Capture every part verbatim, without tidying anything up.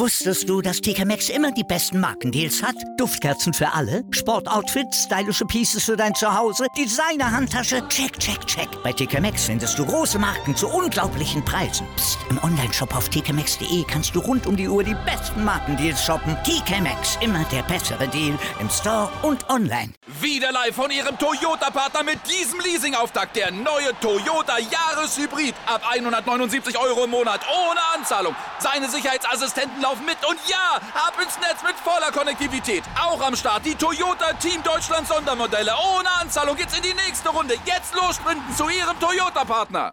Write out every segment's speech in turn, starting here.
Wusstest du, dass T K Maxx immer die besten Markendeals hat? Duftkerzen für alle, Sportoutfits, stylische Pieces für dein Zuhause, Designer-Handtasche, check, check, check. Bei T K Maxx findest du große Marken zu unglaublichen Preisen. Psst. Im Onlineshop auf t k maxx punkt d e kannst du rund um die Uhr die besten Markendeals shoppen. T K Maxx, immer der bessere Deal im Store und online. Wieder live von Ihrem Toyota-Partner mit diesem Leasing-Auftakt. Der neue Toyota Jahreshybrid. Ab hundertneunundsiebzig Euro im Monat ohne Anzahlung. Seine Sicherheitsassistenten laufen mit und ja, ab ins Netz mit voller Konnektivität. Auch am Start die Toyota Team Deutschland Sondermodelle. Ohne Anzahlung geht's in die nächste Runde. Jetzt los sprinten zu Ihrem Toyota-Partner.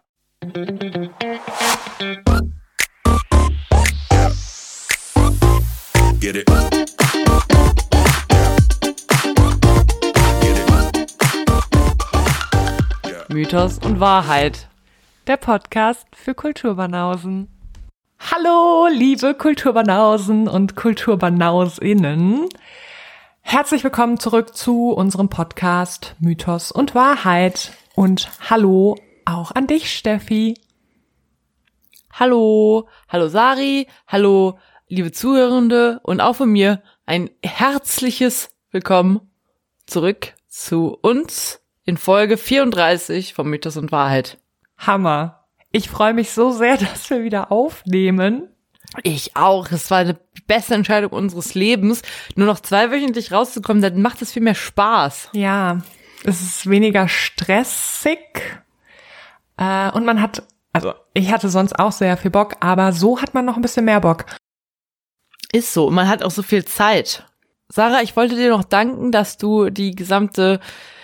Get it. Mythos und Wahrheit. Der Podcast für Kulturbanausen. Hallo, liebe Kulturbanausen und Kulturbanausinnen. Herzlich willkommen zurück zu unserem Podcast Mythos und Wahrheit. Und hallo auch an dich, Steffi. Hallo, hallo Sari, hallo liebe Zuhörende und auch von mir ein herzliches Willkommen zurück zu uns in Folge vierunddreißig von Mythos und Wahrheit. Hammer. Ich freue mich so sehr, dass wir wieder aufnehmen. Ich auch. Es war die beste Entscheidung unseres Lebens. Nur noch zweiwöchentlich rauszukommen, dann macht es viel mehr Spaß. Ja, es ist weniger stressig. Äh, und man hat, also ich hatte sonst auch sehr viel Bock, aber so hat man noch ein bisschen mehr Bock. Ist so. Und man hat auch so viel Zeit. Sarah, ich wollte dir noch danken, dass du die gesamte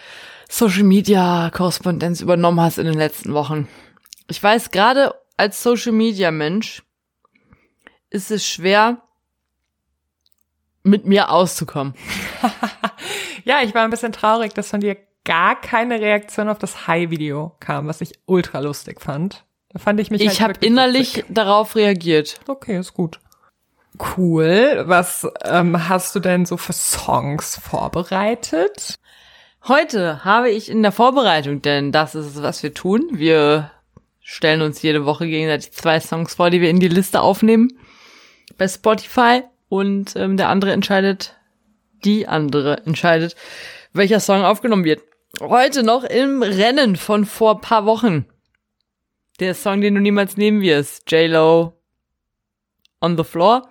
Social-Media-Korrespondenz übernommen hast in den letzten Wochen. Ich weiß, gerade als Social-Media-Mensch ist es schwer, mit mir auszukommen. Ja, ich war ein bisschen traurig, dass von dir gar keine Reaktion auf das Hi-Video kam, was ich ultra lustig fand. Da fand ich mich Ich halt habe innerlich lustig. darauf reagiert. Okay, ist gut. Cool. Was ähm, hast du denn so für Songs vorbereitet? Heute habe ich in der Vorbereitung, denn das ist es, was wir tun. Wir stellen uns jede Woche gegenseitig zwei Songs vor, die wir in die Liste aufnehmen bei Spotify und ähm, der andere entscheidet, die andere entscheidet, welcher Song aufgenommen wird. Heute noch im Rennen von vor ein paar Wochen. Der Song, den du niemals nehmen wirst. J-Lo, On the Floor.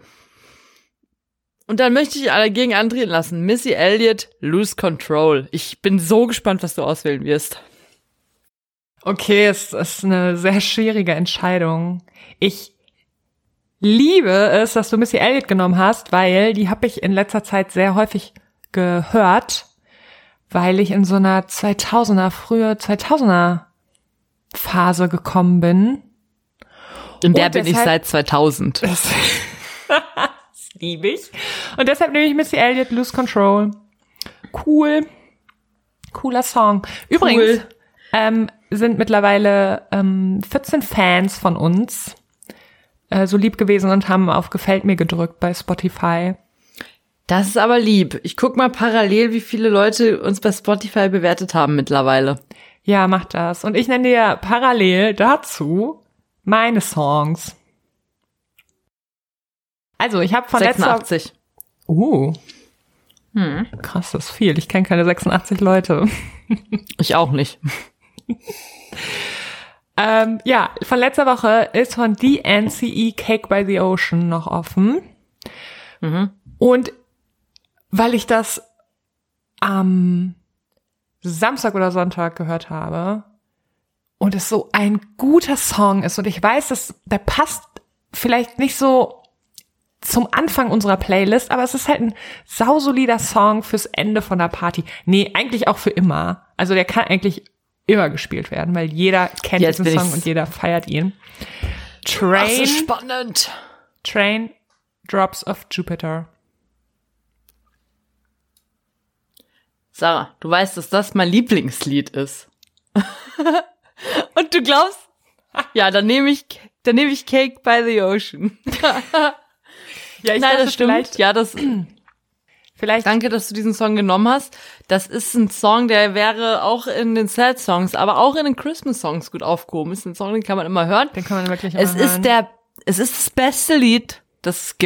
Und dann möchte ich alle gegen antreten lassen. Missy Elliott, Lose Control. Ich bin so gespannt, was du auswählen wirst. Okay, es ist eine sehr schwierige Entscheidung. Ich liebe es, dass du Missy Elliott genommen hast, weil die habe ich in letzter Zeit sehr häufig gehört, weil ich in so einer zweitausender, frühe zweitausender Phase gekommen bin. In der Und bin deshalb, ich seit zweitausend. Das, das liebe ich. Und deshalb nehme ich Missy Elliott, Lose Control. Cool. Cooler Song. Übrigens Cool. ähm, sind mittlerweile ähm, vierzehn Fans von uns äh, so lieb gewesen und haben auf Gefällt mir gedrückt bei Spotify. Das ist aber lieb. Ich guck mal parallel, wie viele Leute uns bei Spotify bewertet haben mittlerweile. Ja, mach das. Und ich nenne dir parallel dazu meine Songs. Also, ich habe von sechsundachtzig. letzter... Uh, Hm. krass, das ist viel. Ich kenne keine sechsundachtzig Leute. Ich auch nicht. ähm, ja, von letzter Woche ist von D N C E Cake by the Ocean noch offen. Mhm. Und weil ich das am Samstag oder Sonntag gehört habe und es so ein guter Song ist und ich weiß, dass der passt vielleicht nicht so zum Anfang unserer Playlist, aber es ist halt ein sausolider Song fürs Ende von der Party. Nee, eigentlich auch für immer. Also der kann eigentlich immer gespielt werden, weil jeder kennt Jetzt diesen bin Song ich's. und jeder feiert ihn. Train, Das ist spannend. Train Drops of Jupiter. Sarah, du weißt, dass das mein Lieblingslied ist. Und du glaubst? Ja, dann nehme ich, dann nehme ich Cake by the Ocean. Ja, ich Nein, dachte, das stimmt. vielleicht- Ja, das. Vielleicht Danke, dass du diesen Song genommen hast. Das ist ein Song, der wäre auch in den Sad Songs, aber auch in den Christmas Songs gut aufgehoben. Ist ein Song, den kann man immer hören. Den kann man wirklich Es immer hören. ist der, es ist das beste Lied, das es gibt.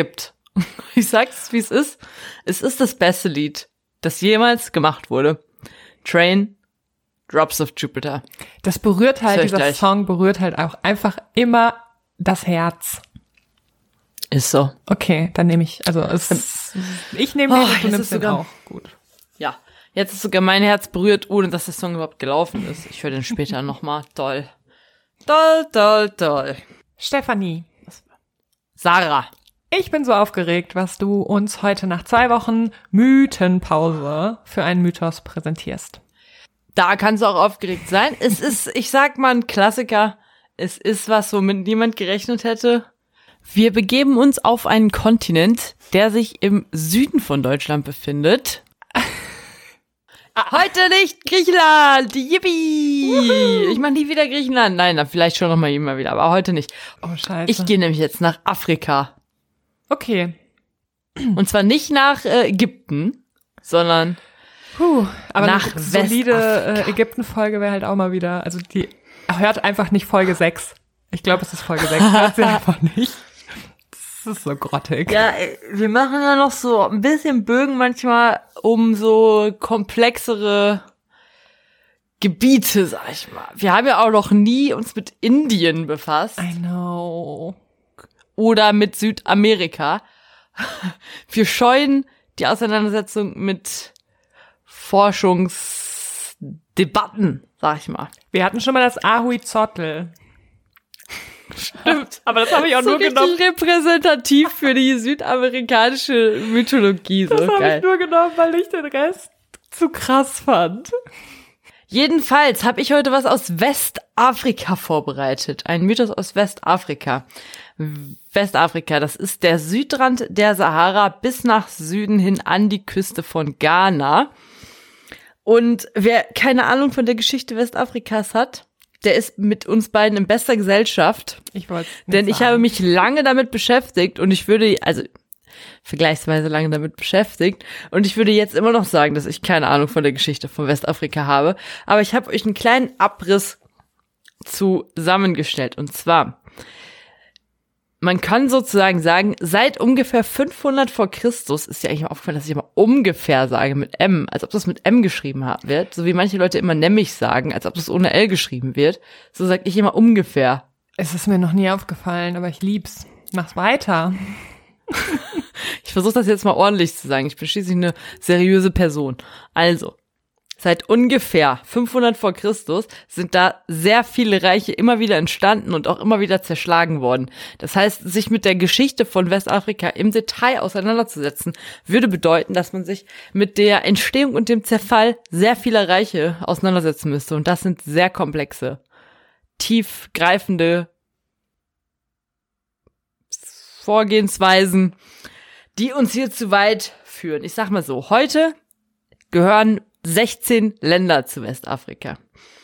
Ich sag's, wie es ist. Es ist das beste Lied, das jemals gemacht wurde. Train, Drops of Jupiter. Das berührt halt, Das hör ich dieser gleich. Song berührt halt auch einfach immer das Herz. Ist so. Okay, dann nehme ich, also es, ich nehme den Oh, und du jetzt nimmst ist den sogar- auch. Gut. Ja, jetzt ist sogar mein Herz berührt, ohne dass der Song überhaupt gelaufen ist. Ich höre den später nochmal. Toll. Toll, toll, toll. Stefanie, Sarah. ich bin so aufgeregt, was du uns heute nach zwei Wochen Mythenpause für einen Mythos präsentierst. Da kannst du auch aufgeregt sein. Es ist, ich sag mal, ein Klassiker. Es ist was, womit niemand gerechnet hätte. Wir begeben uns auf einen Kontinent, der sich im Süden von Deutschland befindet. Heute nicht Griechenland! Yippie! Ich mach nie wieder Griechenland. Nein, dann vielleicht schon noch mal immer wieder, aber heute nicht. Oh, scheiße. Ich gehe nämlich jetzt nach Afrika. Okay. Und zwar nicht nach äh, Ägypten, sondern Puh, aber Nach eine solide Westafrika. äh, Ägypten-Folge wäre halt auch mal wieder, also die hört einfach nicht Folge sechs. Ich glaube, es ist Folge sechs, hört sie einfach nicht. Das ist so grottig. ja, äh, wir machen ja noch so ein bisschen Bögen manchmal um so komplexere Gebiete, sag ich mal. Wir haben ja auch noch nie uns mit Indien befasst I know. oder mit Südamerika. Wir scheuen die Auseinandersetzung mit Forschungsdebatten, sag ich mal. Wir hatten schon mal das Ahuizotl. Stimmt, aber das habe ich auch so nur richtig genommen. repräsentativ für die südamerikanische Mythologie. So Das habe geil. ich nur genommen, weil ich den Rest zu krass fand. Jedenfalls habe ich heute was aus Westafrika vorbereitet. Ein Mythos aus Westafrika. Westafrika, das ist der Südrand der Sahara bis nach Süden hin an die Küste von Ghana. Und wer keine Ahnung von der Geschichte Westafrikas hat, der ist mit uns beiden in bester Gesellschaft. Ich wollte Denn ich habe mich lange damit beschäftigt und ich würde, also vergleichsweise lange damit beschäftigt und ich würde jetzt immer noch sagen, dass ich keine Ahnung von der Geschichte von Westafrika habe. Aber ich habe euch einen kleinen Abriss zusammengestellt. Und zwar, man kann sozusagen sagen, seit ungefähr fünfhundert vor Christus, ist ja eigentlich mal aufgefallen, dass ich immer ungefähr sage mit M, als ob das mit M geschrieben wird, so wie manche Leute immer nämlich sagen, als ob das ohne L geschrieben wird, so sage ich immer ungefähr. Es ist mir noch nie aufgefallen, aber ich lieb's. Mach's weiter. Ich versuche das jetzt mal ordentlich zu sagen, ich bin schließlich eine seriöse Person. Also, seit ungefähr fünfhundert vor Christus sind da sehr viele Reiche immer wieder entstanden und auch immer wieder zerschlagen worden. Das heißt, sich mit der Geschichte von Westafrika im Detail auseinanderzusetzen, würde bedeuten, dass man sich mit der Entstehung und dem Zerfall sehr vieler Reiche auseinandersetzen müsste. Und das sind sehr komplexe, tiefgreifende Vorgehensweisen, die uns hier zu weit führen. Ich sag mal so, heute gehören sechzehn Länder zu Westafrika.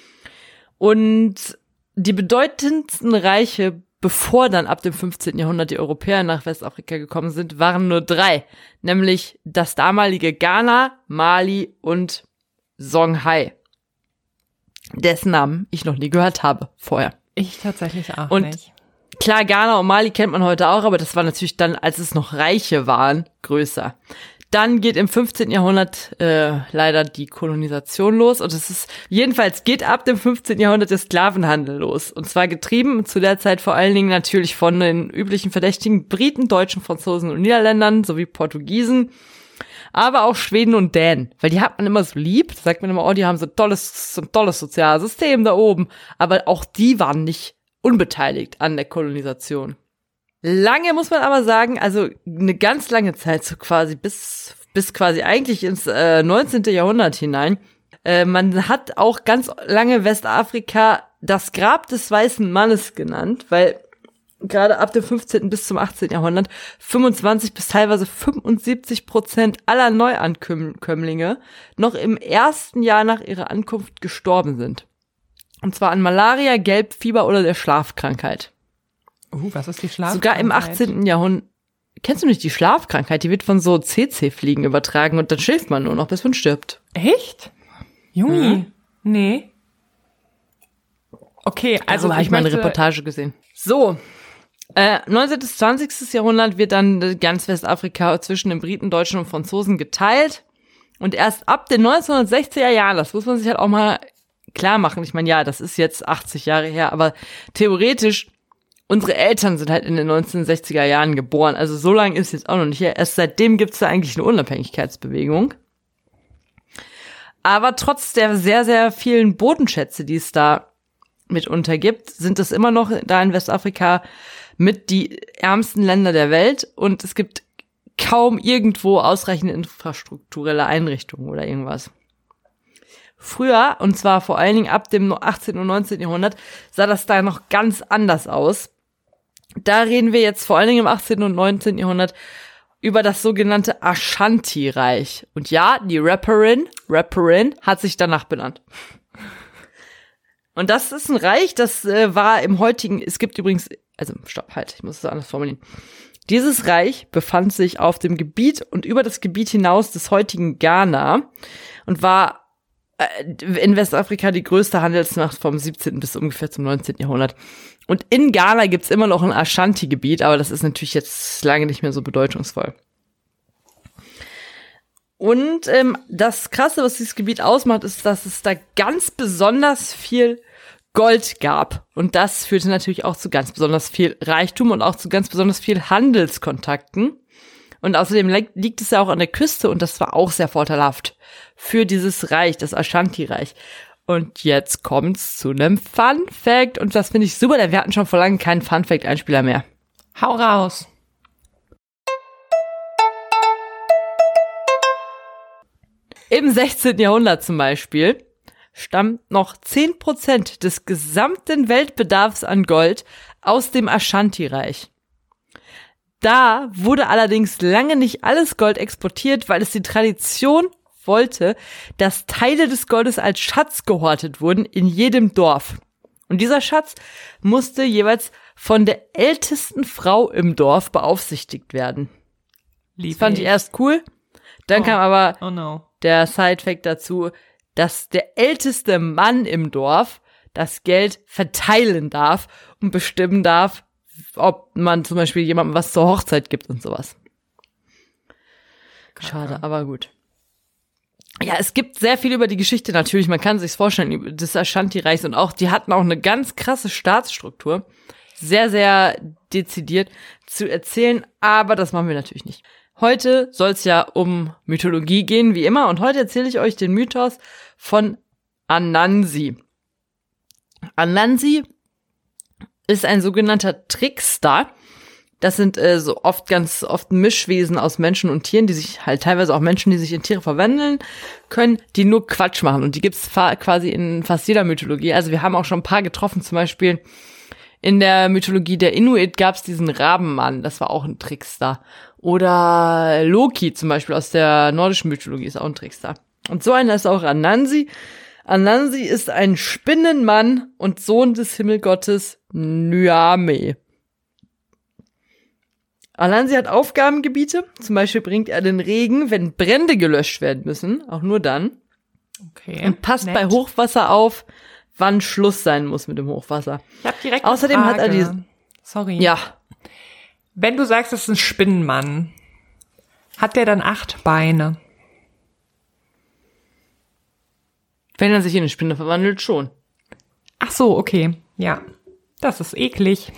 Und die bedeutendsten Reiche, bevor dann ab dem fünfzehnten Jahrhundert die Europäer nach Westafrika gekommen sind, waren nur drei. Nämlich das damalige Ghana, Mali und Songhai. Dessen Namen ich noch nie gehört habe vorher. Ich tatsächlich auch Und nicht. Klar, Ghana und Mali kennt man heute auch, aber das war natürlich dann, als es noch Reiche waren, größer. Dann geht im fünfzehnten Jahrhundert äh, leider die Kolonisation los und es ist, jedenfalls geht ab dem fünfzehnten Jahrhundert der Sklavenhandel los. Und zwar getrieben zu der Zeit vor allen Dingen natürlich von den üblichen Verdächtigen Briten, Deutschen, Franzosen und Niederländern sowie Portugiesen, aber auch Schweden und Dänen, weil die hat man immer so lieb, da sagt man immer, oh, die haben so ein tolles, so ein tolles Sozialsystem da oben, aber auch die waren nicht unbeteiligt an der Kolonisation. Lange muss man aber sagen, also eine ganz lange Zeit, so quasi bis bis quasi eigentlich ins äh, neunzehnten Jahrhundert hinein. Äh, man hat auch ganz lange Westafrika das Grab des weißen Mannes genannt, weil gerade ab dem fünfzehnten bis zum achtzehnten Jahrhundert fünfundzwanzig bis teilweise fünfundsiebzig Prozent aller Neuankömmlinge noch im ersten Jahr nach ihrer Ankunft gestorben sind. Und zwar an Malaria, Gelbfieber oder der Schlafkrankheit. Uh, was ist die Schlafkrankheit? Sogar im achtzehnten Jahrhundert. Kennst du nicht die Schlafkrankheit? Die wird von so C C-Fliegen übertragen und dann schläft man nur noch, bis man stirbt. Echt? Jungi? Mhm. Nee. Okay, also Also habe ich ich mal eine möchte, Reportage gesehen. So, Äh, neunzehnten bis zwanzigsten Jahrhundert wird dann ganz Westafrika zwischen den Briten, Deutschen und Franzosen geteilt. Und erst ab den neunzehnhundertsechziger Jahren, das muss man sich halt auch mal klar machen. Ich meine, ja, das ist jetzt achtzig Jahre her, aber theoretisch, unsere Eltern sind halt in den neunzehnhundertsechziger Jahren geboren. Also so lange ist jetzt auch noch nicht her. Erst seitdem gibt's da eigentlich eine Unabhängigkeitsbewegung. Aber trotz der sehr, sehr vielen Bodenschätze, die es da mitunter gibt, sind es immer noch da in Westafrika mit die ärmsten Länder der Welt und es gibt kaum irgendwo ausreichende infrastrukturelle Einrichtungen oder irgendwas. Früher, und zwar vor allen Dingen ab dem achtzehnten und neunzehnten Jahrhundert, sah das da noch ganz anders aus. Da reden wir jetzt vor allen Dingen im achtzehnten und neunzehnten Jahrhundert über das sogenannte Ashanti-Reich. Und ja, die Rapperin, Rapperin hat sich danach benannt. Und das ist ein Reich, das äh, war im heutigen, es gibt übrigens, also stopp, halt, ich muss es anders formulieren. Dieses Reich befand sich auf dem Gebiet und über das Gebiet hinaus des heutigen Ghana und war äh, in Westafrika die größte Handelsmacht vom siebzehnten bis ungefähr zum neunzehnten Jahrhundert. Und in Ghana gibt's immer noch ein Ashanti-Gebiet, aber das ist natürlich jetzt lange nicht mehr so bedeutungsvoll. Und ähm, das Krasse, was dieses Gebiet ausmacht, ist, dass es da ganz besonders viel Gold gab. Und das führte natürlich auch zu ganz besonders viel Reichtum und auch zu ganz besonders viel Handelskontakten. Und außerdem liegt es ja auch an der Küste und das war auch sehr vorteilhaft für dieses Reich, das Ashanti-Reich. Und jetzt kommt's zu einem Fun-Fact und das finde ich super, denn wir hatten schon vor langem keinen Fun-Fact-Einspieler mehr. Hau raus. Im sechzehnten Jahrhundert zum Beispiel stammt noch zehn Prozent des gesamten Weltbedarfs an Gold aus dem Ashanti-Reich. Da wurde allerdings lange nicht alles Gold exportiert, weil es die Tradition wollte, dass Teile des Goldes als Schatz gehortet wurden in jedem Dorf. Und dieser Schatz musste jeweils von der ältesten Frau im Dorf beaufsichtigt werden. Lieb das fand ich erst cool. Dann oh. kam aber oh no. der Side-Fact dazu, dass der älteste Mann im Dorf das Geld verteilen darf und bestimmen darf, ob man zum Beispiel jemandem was zur Hochzeit gibt und sowas. Schade, aber gut. Ja, es gibt sehr viel über die Geschichte natürlich, man kann sich's vorstellen, des Ashanti-Reichs und auch, die hatten auch eine ganz krasse Staatsstruktur, sehr, sehr dezidiert zu erzählen, aber das machen wir natürlich nicht. Heute soll's ja um Mythologie gehen, wie immer, und heute erzähle ich euch den Mythos von Anansi. Anansi ist ein sogenannter Trickster. Das sind äh, so oft ganz oft Mischwesen aus Menschen und Tieren, die sich halt teilweise auch Menschen, die sich in Tiere verwandeln können, die nur Quatsch machen. Und die gibt's fa- quasi in fast jeder Mythologie. Also wir haben auch schon ein paar getroffen, zum Beispiel in der Mythologie der Inuit gab's diesen Rabenmann, das war auch ein Trickster. Oder Loki zum Beispiel aus der nordischen Mythologie ist auch ein Trickster. Und so einer ist auch Anansi. Anansi ist ein Spinnenmann und Sohn des Himmelgottes Nyame. Anansi hat Aufgabengebiete, zum Beispiel bringt er den Regen, wenn Brände gelöscht werden müssen, auch nur dann. Okay. Und passt nett. bei Hochwasser auf, wann Schluss sein muss mit dem Hochwasser. Ich habe direkt Außerdem eine hat er Frage. die. Sorry. Ja. Wenn du sagst, es ist ein Spinnenmann, hat der dann acht Beine? Wenn er sich in eine Spinne verwandelt, schon. Ach so, okay. Ja. Das ist eklig.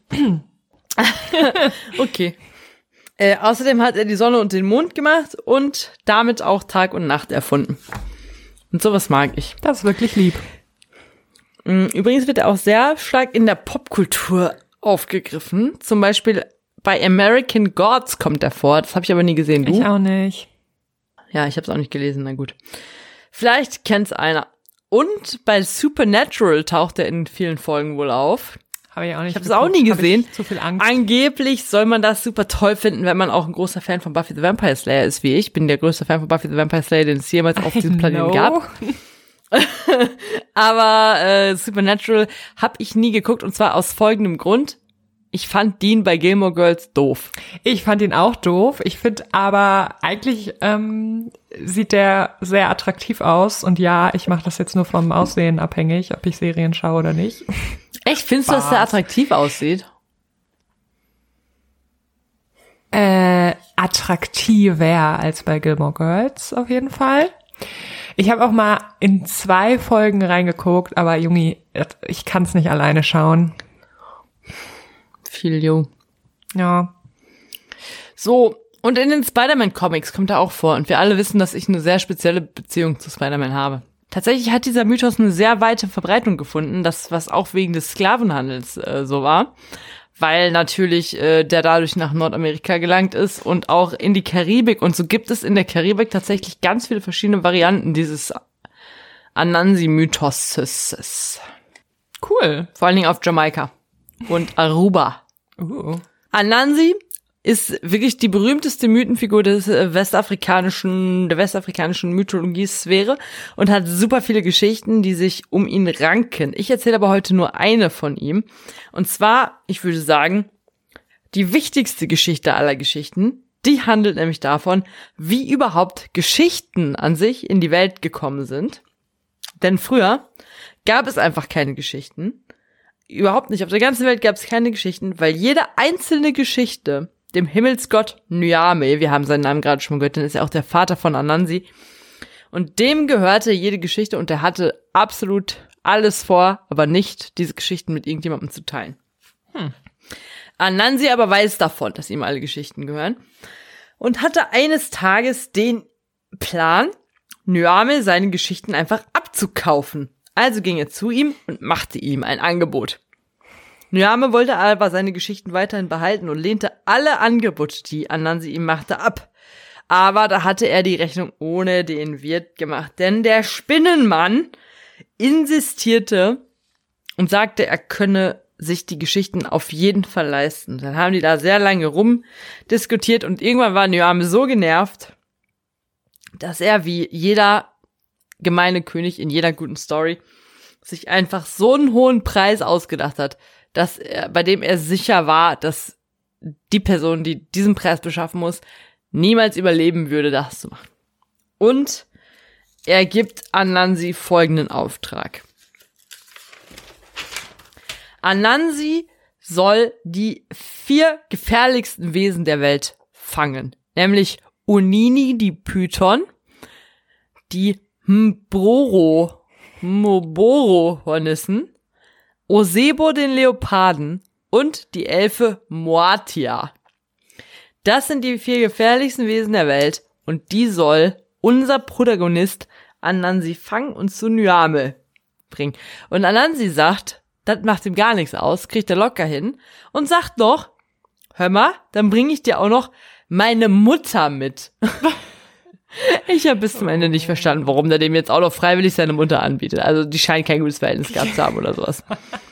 Okay. Äh, außerdem hat er die Sonne und den Mond gemacht und damit auch Tag und Nacht erfunden. Und sowas mag ich. Das ist wirklich lieb. Übrigens wird er auch sehr stark in der Popkultur aufgegriffen. Zum Beispiel bei American Gods kommt er vor. Das habe ich aber nie gesehen. Du? Ich auch nicht. Ja, ich habe es auch nicht gelesen. Na gut. Vielleicht kennt's einer. Und bei Supernatural taucht er in vielen Folgen wohl auf. Habe ich auch nicht. Ich habe es auch nie gesehen. Zu viel Angst. Angeblich soll man das super toll finden, wenn man auch ein großer Fan von Buffy the Vampire Slayer ist, wie ich. Ich bin der größte Fan von Buffy the Vampire Slayer, den es jemals auf diesem Planeten gab. Aber äh, Supernatural habe ich nie geguckt und zwar aus folgendem Grund. Ich fand Dean bei Gilmore Girls doof. Ich fand ihn auch doof. Ich finde aber eigentlich ähm, sieht der sehr attraktiv aus. Und ja, ich mache das jetzt nur vom Aussehen abhängig, ob ich Serien schaue oder nicht. Echt? Findest du, dass der attraktiv aussieht? äh, attraktiver als bei Gilmore Girls auf jeden Fall. Ich habe auch mal in zwei Folgen reingeguckt, aber Junge, ich kann es nicht alleine schauen. Viel jung. Ja. So, und in den Spider-Man-Comics kommt er auch vor. Und wir alle wissen, dass ich eine sehr spezielle Beziehung zu Spider-Man habe. Tatsächlich hat dieser Mythos eine sehr weite Verbreitung gefunden, das was auch wegen des Sklavenhandels äh, so war. Weil natürlich äh, der dadurch nach Nordamerika gelangt ist und auch in die Karibik. Und so gibt es in der Karibik tatsächlich ganz viele verschiedene Varianten dieses Anansi-Mythoses. Cool. Vor allen Dingen auf Jamaika und Aruba. Uh. Anansi ist wirklich die berühmteste Mythenfigur des äh, westafrikanischen, der westafrikanischen Mythologie-Sphäre und hat super viele Geschichten, die sich um ihn ranken. Ich erzähle aber heute nur eine von ihm. Und zwar, ich würde sagen, die wichtigste Geschichte aller Geschichten, die handelt nämlich davon, wie überhaupt Geschichten an sich in die Welt gekommen sind. Denn früher gab es einfach keine Geschichten. Überhaupt nicht. Auf der ganzen Welt gab es keine Geschichten, weil jede einzelne Geschichte dem Himmelsgott Nyame, wir haben seinen Namen gerade schon mal gehört, denn ist ja auch der Vater von Anansi, und dem gehörte jede Geschichte und er hatte absolut alles vor, aber nicht diese Geschichten mit irgendjemandem zu teilen. Hm. Anansi aber weiß davon, dass ihm alle Geschichten gehören und hatte eines Tages den Plan, Nyame seine Geschichten einfach abzukaufen. Also ging er zu ihm und machte ihm ein Angebot. Nyame wollte aber seine Geschichten weiterhin behalten und lehnte alle Angebote, die Anansi ihm machte, ab. Aber da hatte er die Rechnung ohne den Wirt gemacht, denn der Spinnenmann insistierte und sagte, er könne sich die Geschichten auf jeden Fall leisten. Dann haben die da sehr lange rumdiskutiert und irgendwann war Nyame so genervt, dass er wie jeder gemeine König in jeder guten Story sich einfach so einen hohen Preis ausgedacht hat, dass er, bei dem er sicher war, dass die Person, die diesen Preis beschaffen muss, niemals überleben würde, das zu machen. Und er gibt Anansi folgenden Auftrag. Anansi soll die vier gefährlichsten Wesen der Welt fangen, nämlich Unini, die Python, die Mbroro, Mboro-Hornissen, Osebo, den Leoparden und die Elfe Moatia. Das sind die vier gefährlichsten Wesen der Welt und die soll unser Protagonist Anansi fangen und zu Nyame bringen. Und Anansi sagt, das macht ihm gar nichts aus, kriegt er locker hin und sagt noch, hör mal, dann bringe ich dir auch noch meine Mutter mit. Ich habe bis zum Ende nicht verstanden, warum der dem jetzt auch noch freiwillig seine Mutter anbietet. Also die scheint kein gutes Verhältnis gehabt zu haben oder sowas.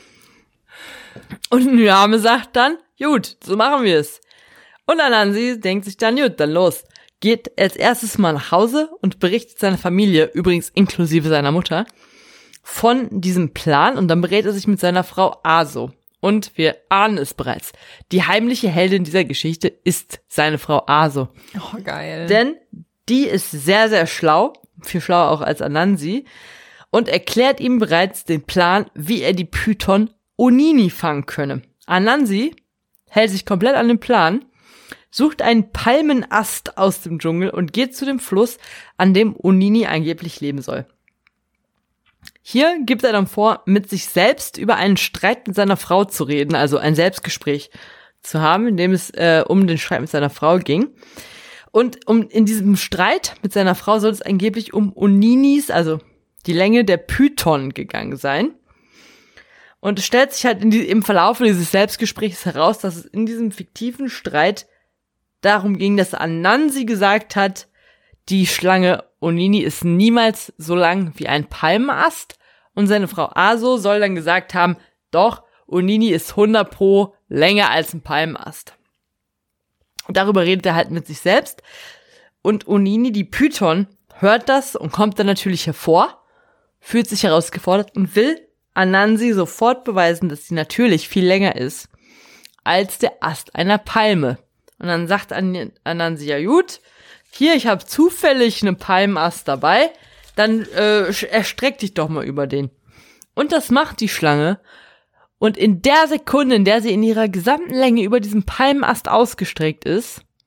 Und Nyame sagt dann, gut, so machen wir es. Und Anansi denkt sich dann, gut, dann los. Geht als erstes mal nach Hause und berichtet seiner Familie, übrigens inklusive seiner Mutter, von diesem Plan und dann berät er sich mit seiner Frau Aso. Und wir ahnen es bereits. Die heimliche Heldin dieser Geschichte ist seine Frau Aso. Oh, geil. Denn die ist sehr, sehr schlau, viel schlauer auch als Anansi, und erklärt ihm bereits den Plan, wie er die Python Unini fangen könne. Anansi hält sich komplett an den Plan, sucht einen Palmenast aus dem Dschungel und geht zu dem Fluss, an dem Unini angeblich leben soll. Hier gibt er dann vor, mit sich selbst über einen Streit mit seiner Frau zu reden, also ein Selbstgespräch zu haben, in dem es äh, um den Streit mit seiner Frau ging. Und um in diesem Streit mit seiner Frau soll es angeblich um Uninis, also die Länge der Python, gegangen sein. Und es stellt sich halt in die, im Verlauf dieses Selbstgesprächs heraus, dass es in diesem fiktiven Streit darum ging, dass Anansi gesagt hat, die Schlange Unini ist niemals so lang wie ein Palmenast. Und seine Frau Aso soll dann gesagt haben, doch, Unini ist hundert pro länger als ein Palmenast. Darüber redet er halt mit sich selbst. Und Unini, die Python, hört das und kommt dann natürlich hervor, fühlt sich herausgefordert und will Anansi sofort beweisen, dass sie natürlich viel länger ist als der Ast einer Palme. Und dann sagt An- Anansi, ja gut, hier, ich habe zufällig einen Palmenast dabei, dann äh, erstreck dich doch mal über den. Und das macht die Schlange. Und in der Sekunde, in der sie in ihrer gesamten Länge über diesen Palmenast ausgestreckt ist,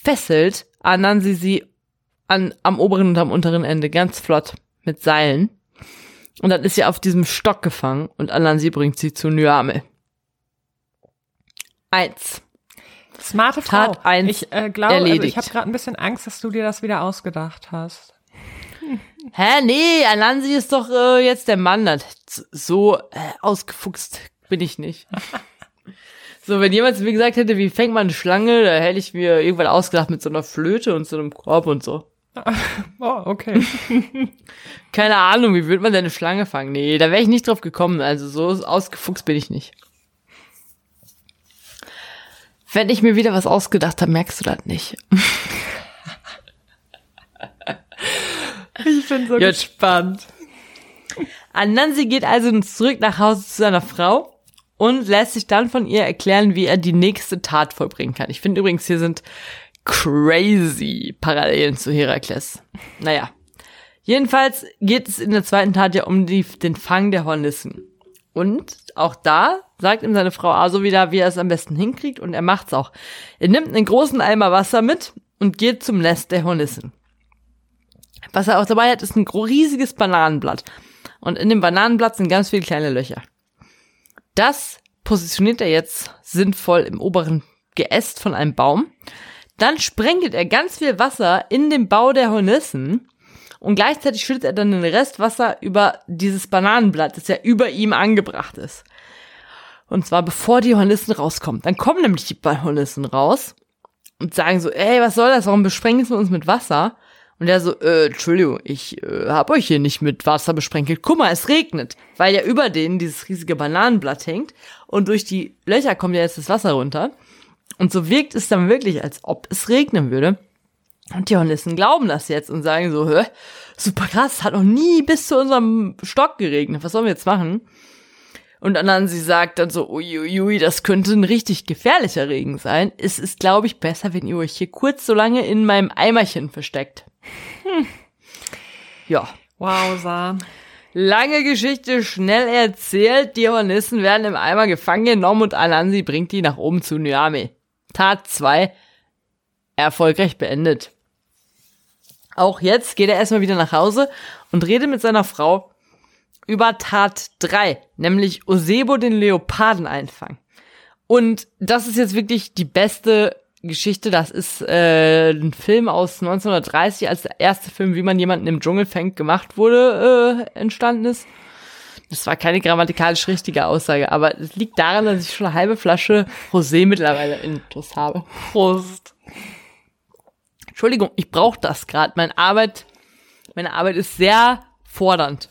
fesselt Anansi sie an, am oberen und am unteren Ende ganz flott mit Seilen. Und dann ist sie auf diesem Stock gefangen und Anansi bringt sie zu Nyame. Eins. Smarte Frau. Tat eins ich äh, glaube, also erledigt. ich habe gerade ein bisschen Angst, dass du dir das wieder ausgedacht hast. Hä, nee, Anansi ist doch äh, jetzt der Mann. Das, so äh, ausgefuchst bin ich nicht. So, wenn jemand zu mir gesagt hätte, wie fängt man eine Schlange, da hätte ich mir irgendwann ausgedacht mit so einer Flöte und so einem Korb und so. Oh, okay. Keine Ahnung, wie würde man denn eine Schlange fangen? Nee, da wäre ich nicht drauf gekommen. Also so ausgefuchst bin ich nicht. Wenn ich mir wieder was ausgedacht habe, merkst du das nicht. Ich bin so ja, gespannt. Anansi geht also zurück nach Hause zu seiner Frau und lässt sich dann von ihr erklären, wie er die nächste Tat vollbringen kann. Ich finde übrigens, hier sind crazy Parallelen zu Herakles. Naja. Jedenfalls geht es in der zweiten Tat ja um die, den Fang der Hornissen. Und auch da sagt ihm seine Frau Aso wieder, wie er es am besten hinkriegt, und er macht's auch. Er nimmt einen großen Eimer Wasser mit und geht zum Nest der Hornissen. Was er auch dabei hat, ist ein riesiges Bananenblatt. Und in dem Bananenblatt sind ganz viele kleine Löcher. Das positioniert er jetzt sinnvoll im oberen Geäst von einem Baum. Dann sprenkelt er ganz viel Wasser in den Bau der Hornissen und gleichzeitig schüttet er dann den Rest Wasser über dieses Bananenblatt, das ja über ihm angebracht ist. Und zwar bevor die Hornissen rauskommen. Dann kommen nämlich die Hornissen raus und sagen so, ey, was soll das, warum besprenkeln wir uns mit Wasser? Und er so, äh, Entschuldigung, ich äh, hab euch hier nicht mit Wasser besprenkelt. Guck mal, es regnet, weil ja über denen dieses riesige Bananenblatt hängt und durch die Löcher kommt ja jetzt das Wasser runter. Und so wirkt es dann wirklich, als ob es regnen würde. Und die Hornissen glauben das jetzt und sagen so, hä, super krass, hat noch nie bis zu unserem Stock geregnet, was sollen wir jetzt machen? Und Anansi sagt dann so, uiuiui, ui, das könnte ein richtig gefährlicher Regen sein. Es ist, glaube ich, besser, wenn ihr euch hier kurz so lange in meinem Eimerchen versteckt. Hm. Ja. Wowza. Lange Geschichte, schnell erzählt. Die Hornissen werden im Eimer gefangen genommen und Anansi bringt die nach oben zu Nyame. Tat zwei erfolgreich beendet. Auch jetzt geht er erstmal wieder nach Hause und redet mit seiner Frau über Tat drei, nämlich Osebo den Leoparden einfangen. Und das ist jetzt wirklich die beste Geschichte. Das ist äh, ein Film aus neunzehnhundertdreißig, als der erste Film, wie man jemanden im Dschungel fängt, gemacht wurde, äh, entstanden ist. Das war keine grammatikalisch richtige Aussage, aber es liegt daran, dass ich schon eine halbe Flasche Rosé mittlerweile in Tuss habe. Prost. Entschuldigung, ich brauche das gerade. Meine Arbeit, meine Arbeit ist sehr fordernd.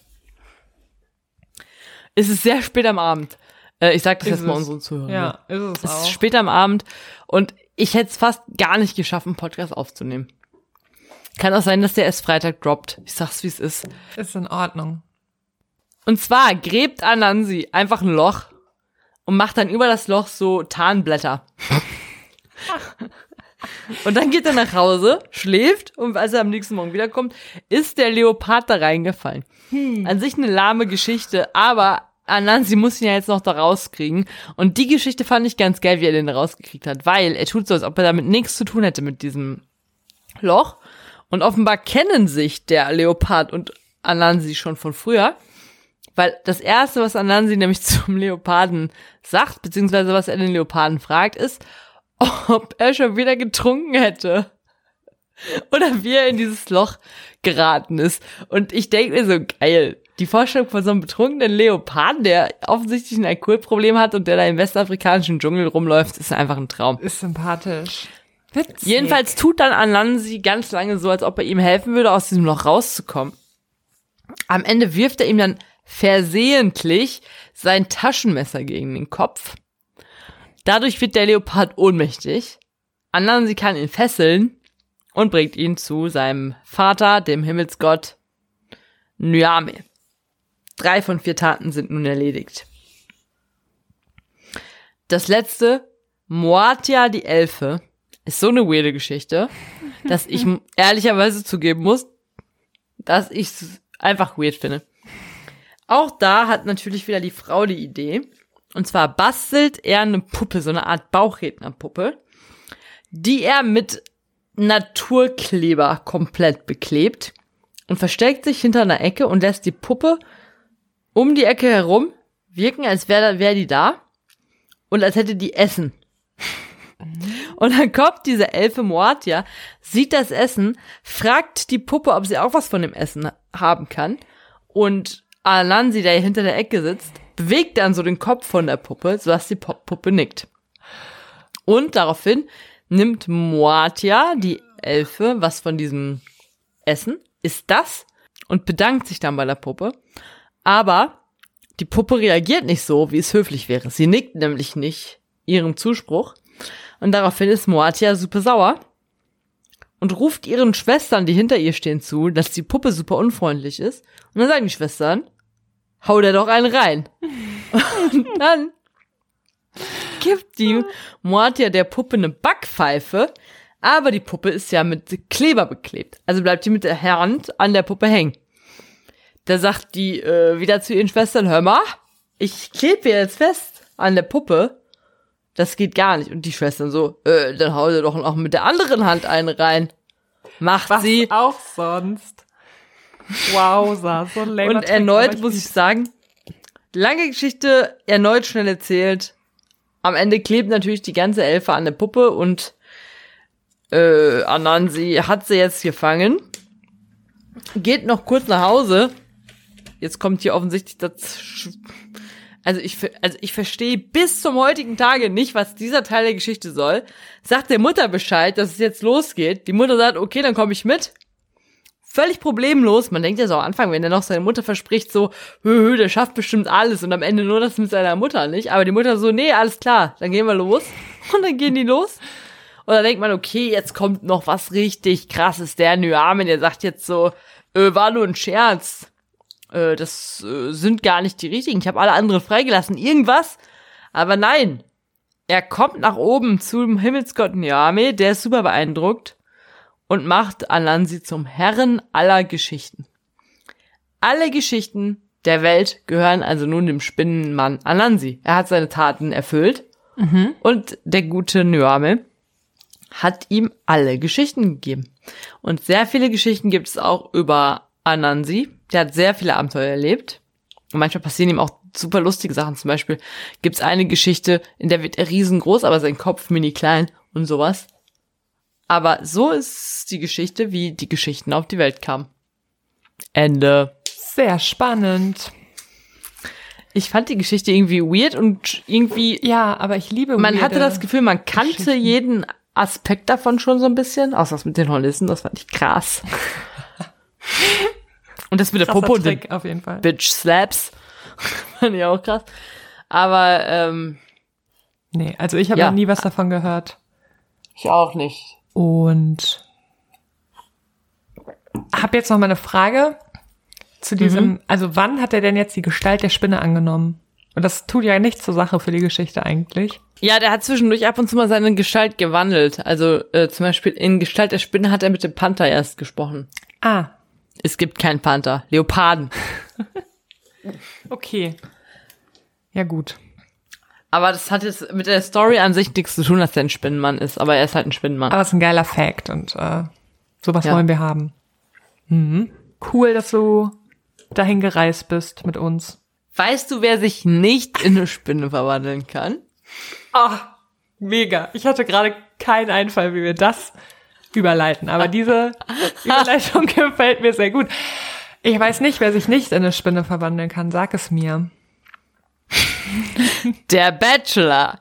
Es ist sehr spät am Abend. Äh, ich sag das Ist jetzt mal es. unseren Zuhörern. Ja, ist es Es auch. ist spät am Abend und ich hätte es fast gar nicht geschafft, einen Podcast aufzunehmen. Kann auch sein, dass der erst Freitag droppt. Ich sag's, wie es ist. Ist in Ordnung. Und zwar gräbt Anansi einfach ein Loch und macht dann über das Loch so Tarnblätter. Und dann geht er nach Hause, schläft und als er am nächsten Morgen wiederkommt, ist der Leopard da reingefallen. Hm. An sich eine lahme Geschichte, aber Anansi muss ihn ja jetzt noch da rauskriegen. Und die Geschichte fand ich ganz geil, wie er den da rausgekriegt hat, weil er tut so, als ob er damit nichts zu tun hätte mit diesem Loch. Und offenbar kennen sich der Leopard und Anansi schon von früher. Weil das Erste, was Anansi nämlich zum Leoparden sagt, beziehungsweise was er den Leoparden fragt, ist, ob er schon wieder getrunken hätte. Oder wie er in dieses Loch geraten ist. Und ich denke mir so, geil, die Vorstellung von so einem betrunkenen Leoparden, der offensichtlich ein Alkoholproblem hat und der da im westafrikanischen Dschungel rumläuft, ist einfach ein Traum. Ist sympathisch. Witzig. Jedenfalls tut dann Anansi ganz lange so, als ob er ihm helfen würde, aus diesem Loch rauszukommen. Am Ende wirft er ihm dann versehentlich sein Taschenmesser gegen den Kopf. Dadurch wird der Leopard ohnmächtig. Anansi kann ihn fesseln und bringt ihn zu seinem Vater, dem Himmelsgott Nyame. Drei von vier Taten sind nun erledigt. Das letzte, Moatia die Elfe, ist so eine weirde Geschichte, dass ich ehrlicherweise zugeben muss, dass ich es einfach weird finde. Auch da hat natürlich wieder die Frau die Idee. Und zwar bastelt er eine Puppe, so eine Art Bauchrednerpuppe, die er mit Naturkleber komplett beklebt und versteckt sich hinter einer Ecke und lässt die Puppe um die Ecke herum wirken, als wäre wär die da und als hätte die Essen. Und dann kommt diese Elfe Moatia, sieht das Essen, fragt die Puppe, ob sie auch was von dem Essen haben kann. Und Anansi, der hinter der Ecke sitzt, bewegt dann so den Kopf von der Puppe, sodass die Puppe nickt. Und daraufhin nimmt Moatia, die Elfe, was von diesem Essen, isst das und bedankt sich dann bei der Puppe. Aber die Puppe reagiert nicht so, wie es höflich wäre. Sie nickt nämlich nicht ihrem Zuspruch. Und daraufhin ist Moatia super sauer und ruft ihren Schwestern, die hinter ihr stehen, zu, dass die Puppe super unfreundlich ist. Und dann sagen die Schwestern, hau der doch einen rein. Und dann gibt die Moatia der Puppe eine Backpfeife, aber die Puppe ist ja mit Kleber beklebt. Also bleibt die mit der Hand an der Puppe hängen. Da sagt die äh, wieder zu ihren Schwestern, hör mal, ich klebe jetzt fest an der Puppe. Das geht gar nicht. Und die Schwestern so, äh, dann hau dir doch noch mit der anderen Hand einen rein. Macht Was sie. auch sonst. Wow, so ein lamer Und Trick, erneut aber ich muss ich lieb's. sagen, lange Geschichte, erneut schnell erzählt. Am Ende klebt natürlich die ganze Elfe an der Puppe und äh, Anansi hat sie jetzt gefangen. Geht noch kurz nach Hause. Jetzt kommt hier offensichtlich das... Sch- Also ich, also ich verstehe bis zum heutigen Tage nicht, was dieser Teil der Geschichte soll. Sagt der Mutter Bescheid, dass es jetzt losgeht. Die Mutter sagt, okay, dann komme ich mit. Völlig problemlos. Man denkt ja so am Anfang, wenn er noch seine Mutter verspricht, so, hö, hö, der schafft bestimmt alles und am Ende nur das mit seiner Mutter nicht. Aber die Mutter so, nee, alles klar, dann gehen wir los. Und dann gehen die los. Und dann denkt man, okay, jetzt kommt noch was richtig krasses. Der Nuame, der sagt jetzt so, äh, war nur ein Scherz. Äh, das äh, sind gar nicht die richtigen. Ich habe alle anderen freigelassen. Irgendwas. Aber nein. Er kommt nach oben zum Himmelsgott Nuame, der ist super beeindruckt und macht Anansi zum Herren aller Geschichten. Alle Geschichten der Welt gehören also nun dem Spinnenmann Anansi. Er hat seine Taten erfüllt mhm. und der gute Nuame hat ihm alle Geschichten gegeben. Und sehr viele Geschichten gibt es auch über Anansi. Der hat sehr viele Abenteuer erlebt. Und manchmal passieren ihm auch super lustige Sachen. Zum Beispiel gibt es eine Geschichte, in der wird er riesengroß, aber sein Kopf mini klein und sowas. Aber so ist die Geschichte, wie die Geschichten auf die Welt kamen. Ende. Sehr spannend. Ich fand die Geschichte irgendwie weird und irgendwie... Ja, aber ich liebe Man hatte weirde das Gefühl, man kannte Geschichten. jeden Aspekt davon schon so ein bisschen. Außer das mit den Hornissen, das fand ich krass. Und das mit der Krasser Popo und den Trick auf jeden Fall. Bitch Slaps. Fand ich auch krass. Aber, ähm... Nee, also ich habe Ja. noch nie was davon gehört. Ich auch nicht. Und habe jetzt noch mal eine Frage zu diesem, Mhm. also wann hat er denn jetzt die Gestalt der Spinne angenommen? Und das tut ja nichts zur Sache für die Geschichte eigentlich. Ja, der hat zwischendurch ab und zu mal seine Gestalt gewandelt. Also äh, zum Beispiel in Gestalt der Spinne hat er mit dem Panther erst gesprochen. Ah, Es gibt keinen Panther. Leoparden. okay. Ja gut. Aber das hat jetzt mit der Story an sich nichts zu tun, dass er ein Spinnenmann ist. Aber er ist halt ein Spinnenmann. Aber es ist ein geiler Fact und äh, sowas Ja. wollen wir haben. Mhm. Cool, dass du dahin gereist bist mit uns. Weißt du, wer sich nicht in eine Spinne verwandeln kann? Ach, mega. Ich hatte gerade keinen Einfall, wie wir das überleiten. Aber diese Überleitung gefällt mir sehr gut. Ich weiß nicht, wer sich nicht in eine Spinne verwandeln kann. Sag es mir. Der Bachelor.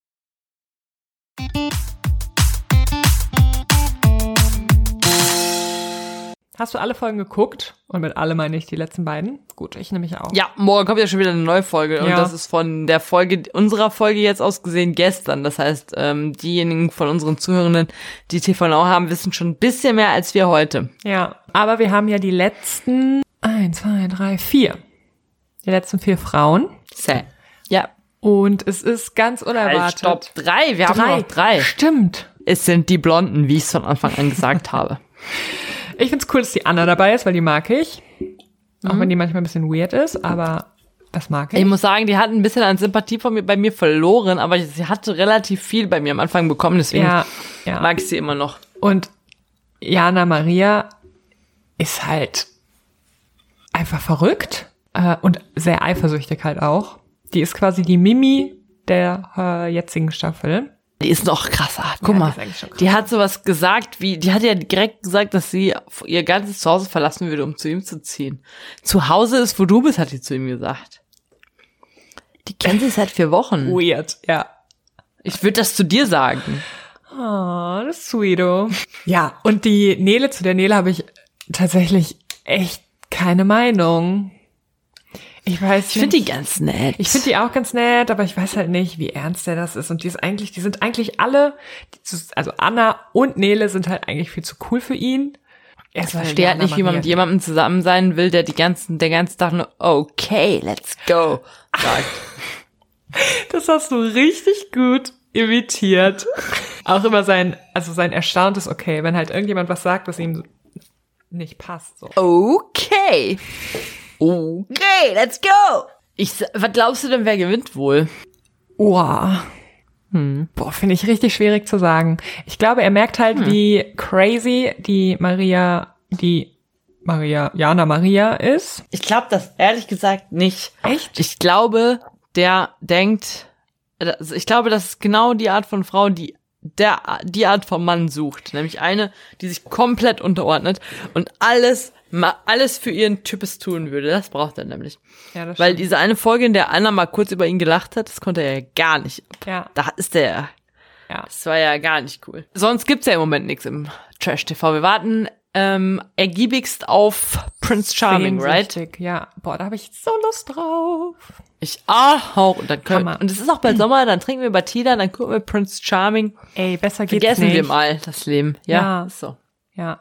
Hast du alle Folgen geguckt? Und mit alle meine ich die letzten beiden. Gut, ich nehme mich auch. Ja, morgen kommt ja schon wieder eine neue Folge. Und Ja. das ist von der Folge, unserer Folge jetzt aus gesehen gestern. Das heißt, ähm, diejenigen von unseren Zuhörenden, die T V Now haben, wissen schon ein bisschen mehr als wir heute. Ja, aber wir haben ja die letzten eins, zwei, drei, vier. Die letzten vier Frauen. Sad. Ja. Und es ist ganz Halt, unerwartet. stopp. Drei. Wir haben noch drei. Stimmt. Es sind die Blonden, wie ich es von Anfang an gesagt habe. Ich find's cool, dass die Anna dabei ist, weil die mag ich. Auch wenn die manchmal ein bisschen weird ist, aber das mag ich. Ich muss sagen, die hat ein bisschen an Sympathie von mir, bei mir verloren, aber sie hatte relativ viel bei mir am Anfang bekommen, deswegen Ja, ja. mag ich sie immer noch. Und Jana Maria ist halt einfach verrückt äh, und sehr eifersüchtig halt auch. Die ist quasi die Mimi der äh, jetzigen Staffel. Die ist noch krasser. Guck Ja, mal, die ist eigentlich schon krass. die hat sowas gesagt wie, die hat ja direkt gesagt, dass sie ihr ganzes Zuhause verlassen würde, um zu ihm zu ziehen. Zu Hause ist, wo du bist, hat die zu ihm gesagt. Die kennen sich seit vier Wochen. Weird, ja. Ich würde das zu dir sagen. Oh, das ist sweeto. Ja, und die Nele, zu der Nele habe ich tatsächlich echt keine Meinung. Ich weiß Ich finde die ganz nett. Ich finde die auch ganz nett, aber ich weiß halt nicht, wie ernst der das ist. Und die ist eigentlich, die sind eigentlich alle, also Anna und Nele sind halt eigentlich viel zu cool für ihn. Er Ich verstehe halt nicht, wie man mit jemandem zusammen sein will, der die ganzen, der ganzen Tag nur, okay, let's go, sagt. Das hast du richtig gut imitiert. Auch immer sein, also sein erstauntes Okay, wenn halt irgendjemand was sagt, was ihm nicht passt. So. Okay. Okay, let's go. Ich, was glaubst du denn, wer gewinnt wohl? Boah. Hm. Boah, finde ich richtig schwierig zu sagen. Ich glaube, er merkt halt, hm. wie crazy die Maria, die Maria, Jana Maria ist. Ich glaube das ehrlich gesagt nicht. Echt? Ich glaube, der denkt, ich glaube, das ist genau die Art von Frau, die der die Art von Mann sucht, nämlich eine, die sich komplett unterordnet und alles alles für ihren Types tun würde. Das braucht er nämlich. Ja, das Weil stimmt. diese eine Folge, in der Anna mal kurz über ihn gelacht hat, das konnte er ja gar nicht. Ja. Da ist der, Ja. das war ja gar nicht cool. Sonst gibt's ja im Moment nichts im Trash-T V. Wir warten ähm, ergiebigst auf Prince Charming, right? Sehnsüchtig, ja. Boah, da habe ich so Lust drauf. Ich auch. Und dann können, Hammer. und es ist auch bald Sommer, dann trinken wir Batida, dann gucken wir Prince Charming. Ey, besser geht's Vergessen nicht. wir mal das Leben. Ja, Ja. ist so. Ja.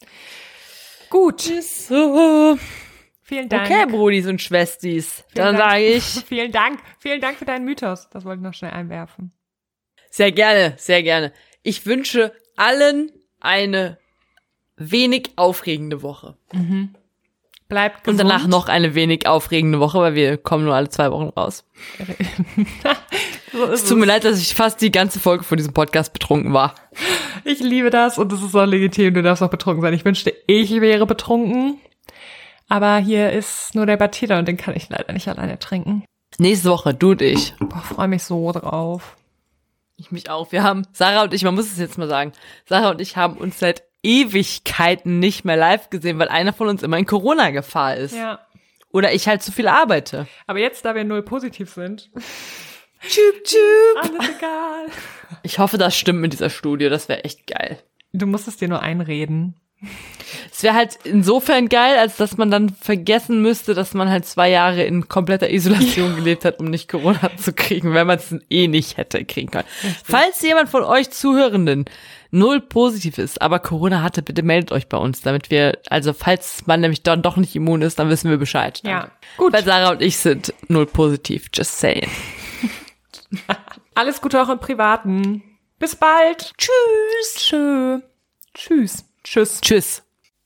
Gut. Ist so. Vielen Dank. Okay, Brudis und Schwestis. Vielen Dann Dank. sage ich Vielen Dank. Vielen Dank für deinen Mythos. Das wollte ich noch schnell einwerfen. sehr gerne, sehr gerne. Ich wünsche allen eine wenig aufregende Woche. Bleibt Und gesund. danach noch eine wenig aufregende Woche, weil wir kommen nur alle zwei Wochen raus. So ist Es tut mir leid, dass ich fast die ganze Folge von diesem Podcast betrunken war. Ich liebe das und es ist auch legitim. Du darfst auch betrunken sein. Ich wünschte, ich wäre betrunken. Aber hier ist nur der Batida und den kann ich leider nicht alleine trinken. Nächste Woche, du und ich. Boah, freue mich so drauf. Ich mich auch. Wir haben, Sarah und ich, man muss es jetzt mal sagen, Sarah und ich haben uns seit Ewigkeiten nicht mehr live gesehen, weil einer von uns immer in Corona-Gefahr ist. Ja. Oder ich halt zu viel arbeite. Aber jetzt, da wir null positiv sind, Tschüp, tschüp. alles egal. Ich hoffe, das stimmt mit dieser Studie. Das wäre echt geil. Du musst es dir nur einreden. Es wäre halt insofern geil, als dass man dann vergessen müsste, dass man halt zwei Jahre in kompletter Isolation ja. gelebt hat, um nicht Corona zu kriegen, wenn man es eh nicht hätte kriegen können. Richtig. Falls jemand von euch Zuhörenden null positiv ist, aber Corona hatte, bitte meldet euch bei uns, damit wir, also falls man nämlich dann doch nicht immun ist, dann wissen wir Bescheid. Dann. Ja, gut. Weil Sarah und ich sind null positiv, just saying. Alles Gute auch im Privaten. Bis bald. Tschüss. Tschö. Tschüss. Tschüss. Tschüss.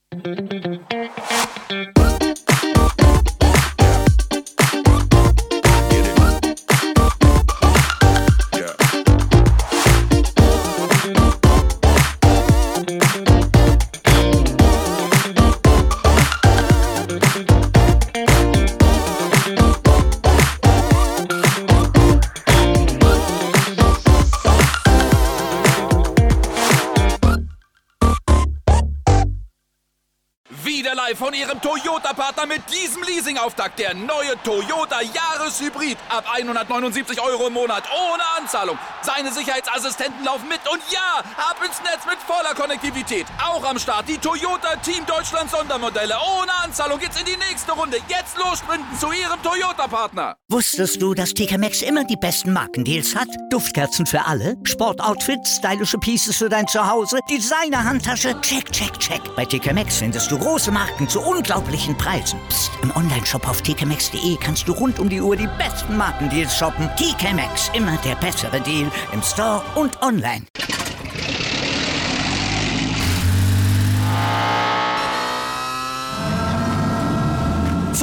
Wieder live von Ihrem Toyota-Partner mit diesem Leasing-Auftakt. Der neue Toyota Jahreshybrid. Ab hundertneunundsiebzig Euro im Monat. Ohne Anzahlung. Seine Sicherheitsassistenten laufen mit. Und ja, ab ins Netz mit voller Konnektivität. Auch am Start die Toyota Team Deutschland Sondermodelle. Ohne Anzahlung geht's in die nächste Runde. Jetzt los sprinten zu Ihrem Toyota-Partner. Wusstest du, dass T K Maxx immer die besten Markendeals hat? Duftkerzen für alle, Sportoutfits, stylische Pieces für dein Zuhause, Designer-Handtasche, check, check, check. Bei T K Maxx findest du große Marken zu unglaublichen Preisen. Psst. Im Onlineshop auf t k maxx punkt de kannst du rund um die Uhr die besten Markendeals shoppen. T K Maxx, immer der bessere Deal im Store und online.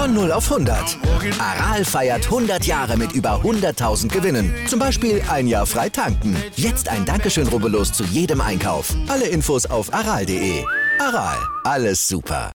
Von null auf hundert. Aral feiert hundert Jahre mit über hunderttausend Gewinnen. Zum Beispiel ein Jahr frei tanken. Jetzt ein Dankeschön, rubbellos zu jedem Einkauf. Alle Infos auf aral punkt de. Aral, alles super.